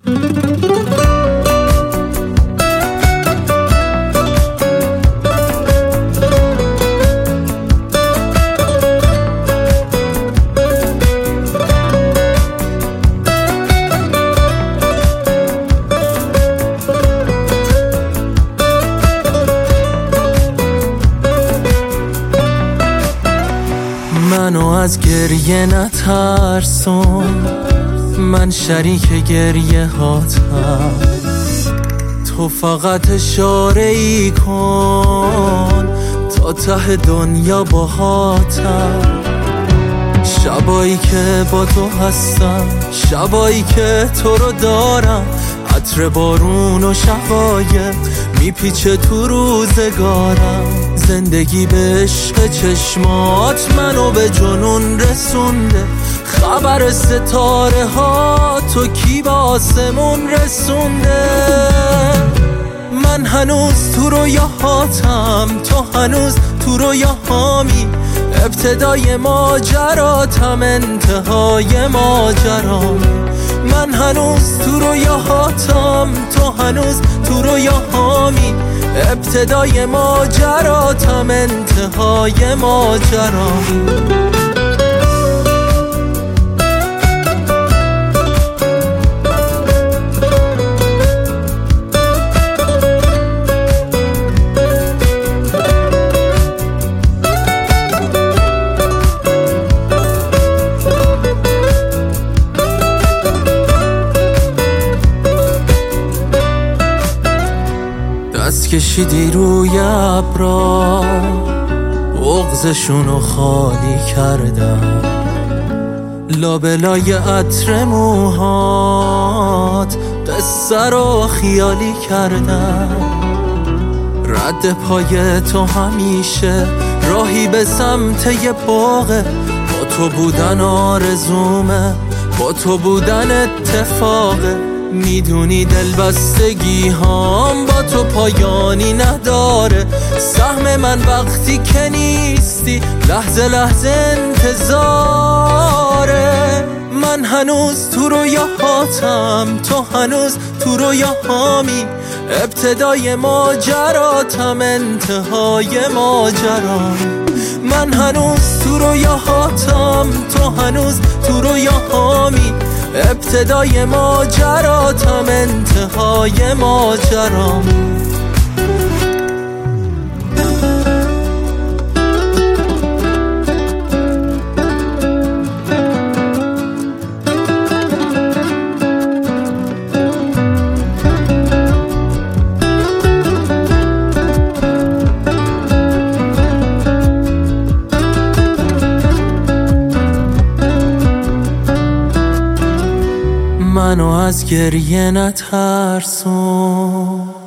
منو از گریه نترسون، من شریک گریه هاتم، تو فقط اشاره ای کن تا ته دنیا باهاتم. شبایی که با تو هستم، شبایی که تو رو دارم، عطر بارون و شقایق میپیچه تو روزگارم. زندگی به عشق چشمات منو به جنون رسونده، خبر ستاره ها تو کی به آسمون رسونده. من هنوز تو رویاهاتم، تو هنوز تو رویاهامی، ابتدای ماجراتم انتهای ماجرام. من هنوز تو رویاهاتم، تو هنوز تو رویاهامی، ابتدای ماجراتم انتهای ماجرام. دست کشیدی روی ابرا، بغضشونو خالی کردم، لابلای عطر موهات قصه رو خیالی کردم. رد پای تو همیشه راهی به سمت یه باغه، با تو بودن آرزومه، با تو بودن اتفاقه. میدونی دلبستگی هام با تو پایانی نداره، سهم من وقتی که نیستی لحظه لحظه انتظاره. من هنوز تو رویاهاتم، تو هنوز تو رویاهامی، ابتدای ماجراتم انتهای ماجرام. من هنوز تو رویاهاتم، تو هنوز تو رویاهامی، ابتدای ماجراتم انتهای ماجرام. منو از گریه نترسون.